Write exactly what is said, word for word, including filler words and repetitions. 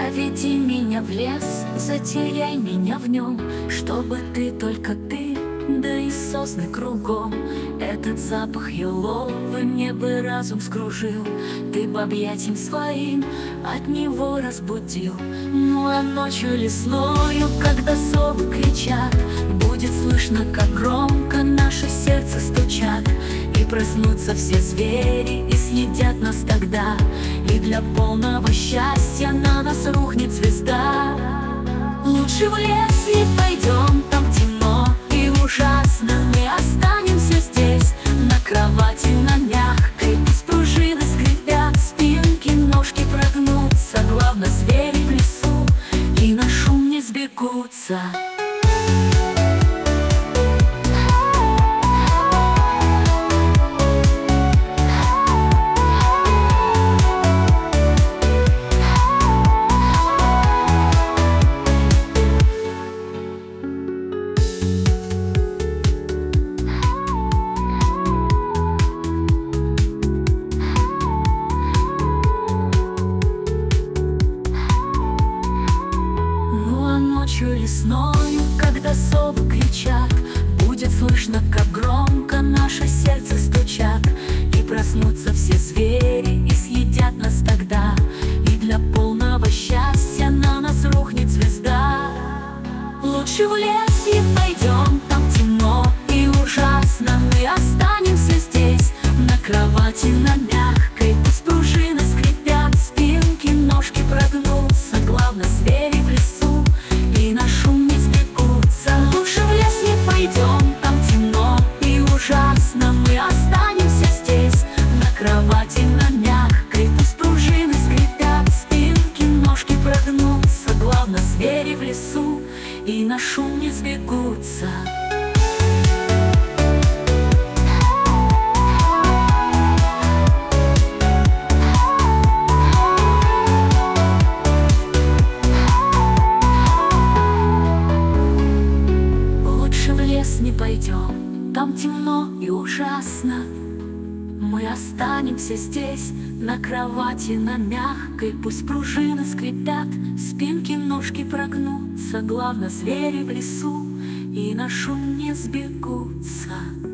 Проведи меня в лес, затеряй меня в нем, чтобы ты, только ты, да и сосны кругом. Этот запах еловый мне бы разум скружил, ты б объятием своим от него разбудил. Ну а ночью лесною, когда совы кричат, будет слышно, как громко наши сердца стучат. И проснутся все звери и съедят нас тогда, и для полного счастья на нас рухнет звезда. Лучше в лес не пойдем, там темно и ужасно. Мы останемся здесь, на кровати на мягкой, пусть пружины скрипят, спинки, ножки прогнутся. Главное, звери в лесу и на шум не сбегутся. Ночью лесною, когда совы кричат, будет слышно, как громко наше сердце стучат. И проснутся все звери и съедят нас тогда, и для полного счастья на нас рухнет звезда. Лучше в лес не пойдем, там темно и ужасно. Мы останемся здесь, на кровати на мягкой, пусть пружины скрипят, спинки, ножки прогнутся. Главное, звери в лесу и на шум не сбегутся. Лучше в лес не пойдем, там темно и ужасно. Мы останемся здесь, на кровати на мягкой, пусть пружины скрипят, спинки, ножки прогнутся. Главное, звери в лесу и на шум не сбегутся. Не пойдем, там темно и ужасно. Мы останемся здесь, на кровати на мягкой, пусть пружины скрипят, спинки, ножки прогнутся. Главное, звери в лесу и на шум не сбегутся.